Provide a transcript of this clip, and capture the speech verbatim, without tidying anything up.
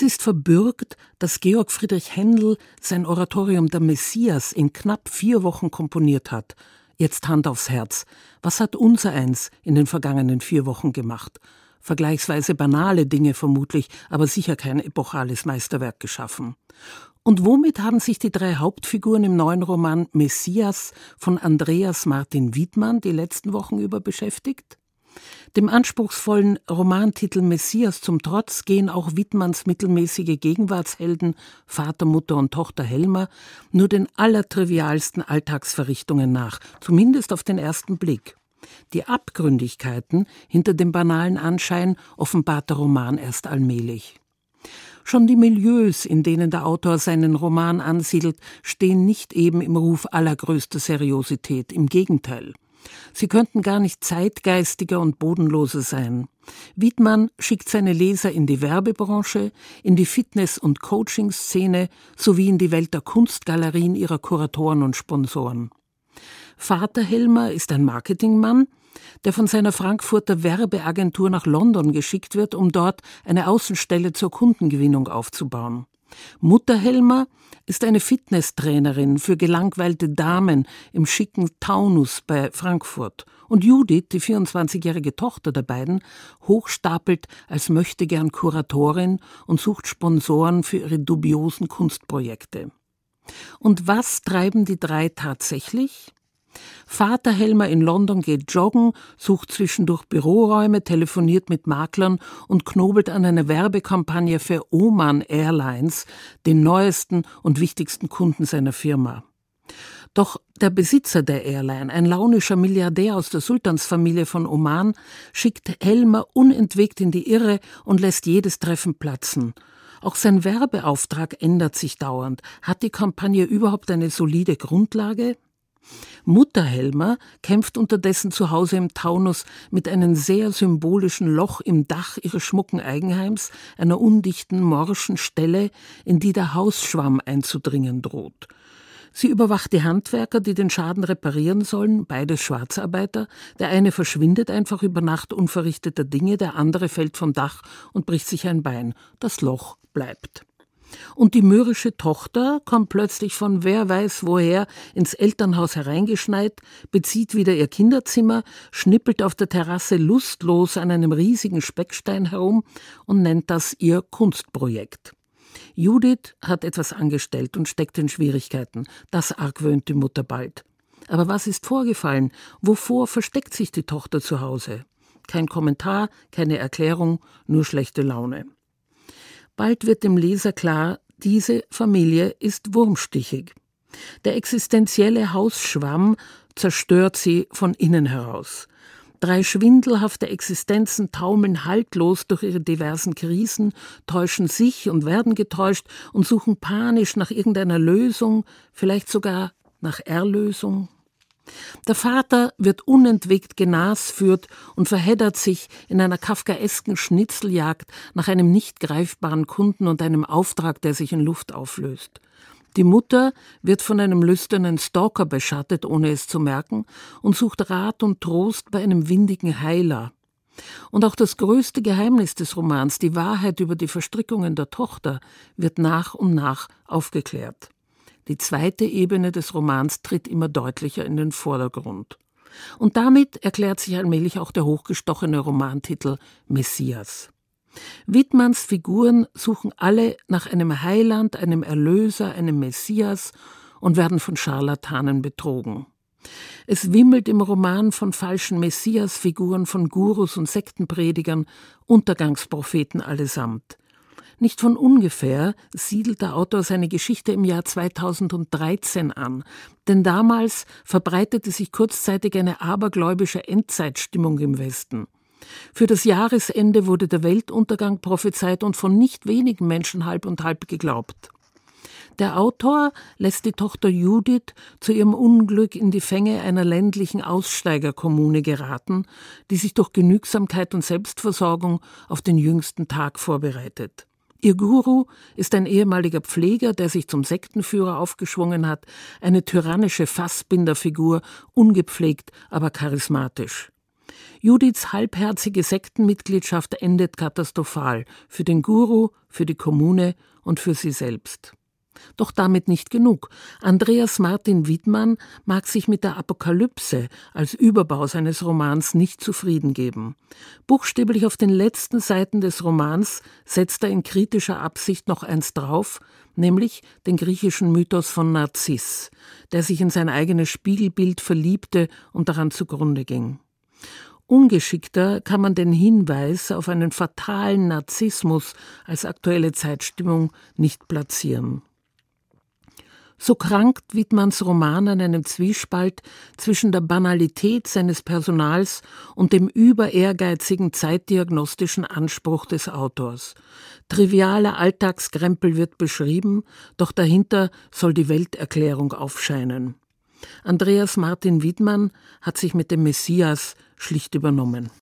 Es ist verbürgt, dass Georg Friedrich Händel sein Oratorium Der Messias in knapp vier Wochen komponiert hat. Jetzt Hand aufs Herz. Was hat unsereins in den vergangenen vier Wochen gemacht? Vergleichsweise banale Dinge vermutlich, aber sicher kein epochales Meisterwerk geschaffen. Und womit haben sich die drei Hauptfiguren im neuen Roman Messias von Andreas Martin Wiedmann die letzten Wochen über beschäftigt? Dem anspruchsvollen Romantitel Messias zum Trotz gehen auch Wiedmanns mittelmäßige Gegenwartshelden Vater, Mutter und Tochter Helmer nur den allertrivialsten Alltagsverrichtungen nach, zumindest auf den ersten Blick. Die Abgründigkeiten hinter dem banalen Anschein offenbart der Roman erst allmählich. Schon die Milieus, in denen der Autor seinen Roman ansiedelt, stehen nicht eben im Ruf allergrößter Seriosität, im Gegenteil. Sie könnten gar nicht zeitgeistiger und bodenloser sein. Wiedmann schickt seine Leser in die Werbebranche, in die Fitness- und Coaching-Szene sowie in die Welt der Kunstgalerien ihrer Kuratoren und Sponsoren. Vater Helmer ist ein Marketingmann, der von seiner Frankfurter Werbeagentur nach London geschickt wird, um dort eine Außenstelle zur Kundengewinnung aufzubauen. Mutter Helmer ist eine Fitnesstrainerin für gelangweilte Damen im schicken Taunus bei Frankfurt. Und Judith, die vierundzwanzigjährige Tochter der beiden, hochstapelt als möchtegern Kuratorin und sucht Sponsoren für ihre dubiosen Kunstprojekte. Und was treiben die drei tatsächlich? Vater Helmer in London geht joggen, sucht zwischendurch Büroräume, telefoniert mit Maklern und knobelt an einer Werbekampagne für Oman Airlines, den neuesten und wichtigsten Kunden seiner Firma. Doch der Besitzer der Airline, ein launischer Milliardär aus der Sultansfamilie von Oman, schickt Helmer unentwegt in die Irre und lässt jedes Treffen platzen. Auch sein Werbeauftrag ändert sich dauernd. Hat die Kampagne überhaupt eine solide Grundlage? Mutter Helmer kämpft unterdessen zu Hause im Taunus mit einem sehr symbolischen Loch im Dach ihres schmucken Eigenheims, einer undichten, morschen Stelle, in die der Hausschwamm einzudringen droht. Sie überwacht die Handwerker, die den Schaden reparieren sollen, beides Schwarzarbeiter. Der eine verschwindet einfach über Nacht unverrichteter Dinge, der andere fällt vom Dach und bricht sich ein Bein. Das Loch bleibt. Und die mürrische Tochter kommt plötzlich von wer weiß woher ins Elternhaus hereingeschneit, bezieht wieder ihr Kinderzimmer, schnippelt auf der Terrasse lustlos an einem riesigen Speckstein herum und nennt das ihr Kunstprojekt. Judith hat etwas angestellt und steckt in Schwierigkeiten. Das argwöhnt die Mutter bald. Aber was ist vorgefallen? Wovor versteckt sich die Tochter zu Hause? Kein Kommentar, keine Erklärung, nur schlechte Laune. Bald wird dem Leser klar, diese Familie ist wurmstichig. Der existenzielle Hausschwamm zerstört sie von innen heraus. Drei schwindelhafte Existenzen taumeln haltlos durch ihre diversen Krisen, täuschen sich und werden getäuscht und suchen panisch nach irgendeiner Lösung, vielleicht sogar nach Erlösung. Der Vater wird unentwegt genasführt und verheddert sich in einer kafkaesken Schnitzeljagd nach einem nicht greifbaren Kunden und einem Auftrag, der sich in Luft auflöst. Die Mutter wird von einem lüsternen Stalker beschattet, ohne es zu merken, und sucht Rat und Trost bei einem windigen Heiler. Und auch das größte Geheimnis des Romans, die Wahrheit über die Verstrickungen der Tochter, wird nach und nach aufgeklärt. Die zweite Ebene des Romans tritt immer deutlicher in den Vordergrund. Und damit erklärt sich allmählich auch der hochgestochene Romantitel Messias. Wiedmanns Figuren suchen alle nach einem Heiland, einem Erlöser, einem Messias und werden von Scharlatanen betrogen. Es wimmelt im Roman von falschen Messias-Figuren, von Gurus und Sektenpredigern, Untergangspropheten allesamt. Nicht von ungefähr siedelt der Autor seine Geschichte im Jahr zweitausenddreizehn an, denn damals verbreitete sich kurzzeitig eine abergläubische Endzeitstimmung im Westen. Für das Jahresende wurde der Weltuntergang prophezeit und von nicht wenigen Menschen halb und halb geglaubt. Der Autor lässt die Tochter Judith zu ihrem Unglück in die Fänge einer ländlichen Aussteigerkommune geraten, die sich durch Genügsamkeit und Selbstversorgung auf den jüngsten Tag vorbereitet. Ihr Guru ist ein ehemaliger Pfleger, der sich zum Sektenführer aufgeschwungen hat, eine tyrannische Fassbinderfigur, ungepflegt, aber charismatisch. Judiths halbherzige Sektenmitgliedschaft endet katastrophal für den Guru, für die Kommune und für sie selbst. Doch damit nicht genug. Andreas Martin Widmann mag sich mit der Apokalypse als Überbau seines Romans nicht zufrieden geben. Buchstäblich auf den letzten Seiten des Romans setzt er in kritischer Absicht noch eins drauf, nämlich den griechischen Mythos von Narziss, der sich in sein eigenes Spiegelbild verliebte und daran zugrunde ging. Ungeschickter kann man den Hinweis auf einen fatalen Narzissmus als aktuelle Zeitstimmung nicht platzieren. So krankt Widmanns Roman an einem Zwiespalt zwischen der Banalität seines Personals und dem überehrgeizigen zeitdiagnostischen Anspruch des Autors. Trivialer Alltagskrempel wird beschrieben, doch dahinter soll die Welterklärung aufscheinen. Andreas Martin Widmann hat sich mit dem Messias schlicht übernommen.